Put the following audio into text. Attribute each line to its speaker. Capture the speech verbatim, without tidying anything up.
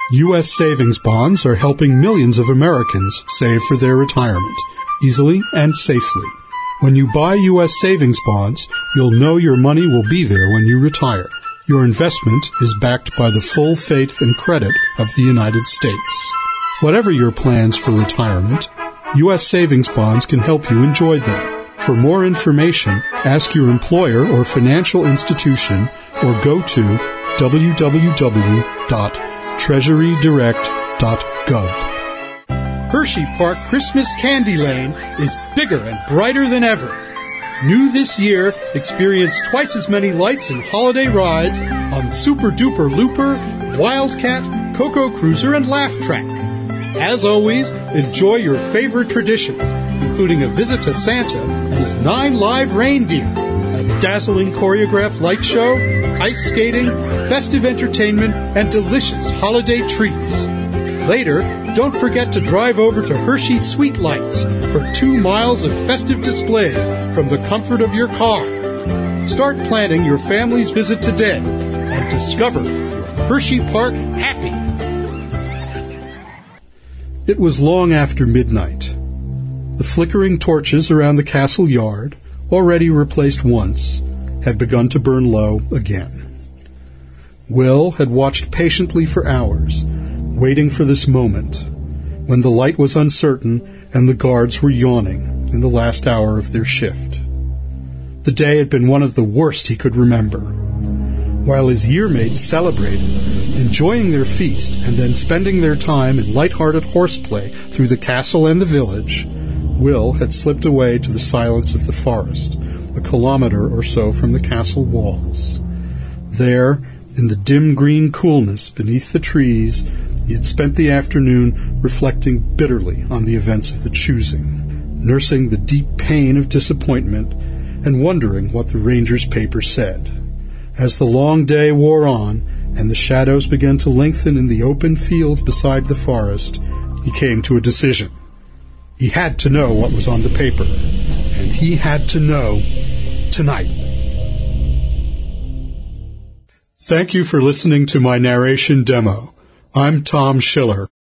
Speaker 1: U S savings bonds are helping millions of Americans save for their retirement, easily and safely. When you buy U S savings bonds, you'll know your money will be there when you retire. Your investment is backed by the full faith and credit of the United States. Whatever your plans for retirement, U S savings bonds can help you enjoy them. For more information, ask your employer or financial institution or go to w w w dot treasury direct dot gov. Hershey Park Christmas Candy Lane is bigger and brighter than ever. New this year, experience twice as many lights and holiday rides on Super Duper Looper, Wildcat, Coco Cruiser, and Laugh Track. As always, enjoy your favorite traditions, including a visit to Santa and his nine live reindeer, a dazzling choreographed light show, ice skating, festive entertainment, and delicious holiday treats. Later, don't forget to drive over to Hershey Sweet Lights for two miles of festive displays from the comfort of your car. Start planning your family's visit today and discover your Hershey Park happy. It was long after midnight. The flickering torches around the castle yard, already replaced once, had begun to burn low again. Will had watched patiently for hours, waiting for this moment, when the light was uncertain and the guards were yawning in the last hour of their shift. The day had been one of the worst he could remember. While his year-mates celebrated, enjoying their feast and then spending their time in light-hearted horseplay through the castle and the village, Will had slipped away to the silence of the forest, a kilometer or so from the castle walls. There, in the dim green coolness beneath the trees, he had spent the afternoon reflecting bitterly on the events of the choosing, nursing the deep pain of disappointment, and wondering what the ranger's paper said. As the long day wore on, and the shadows began to lengthen in the open fields beside the forest, he came to a decision. He had to know what was on the paper, and he had to know tonight. Thank you for listening to my narration demo. I'm Tom Schiller.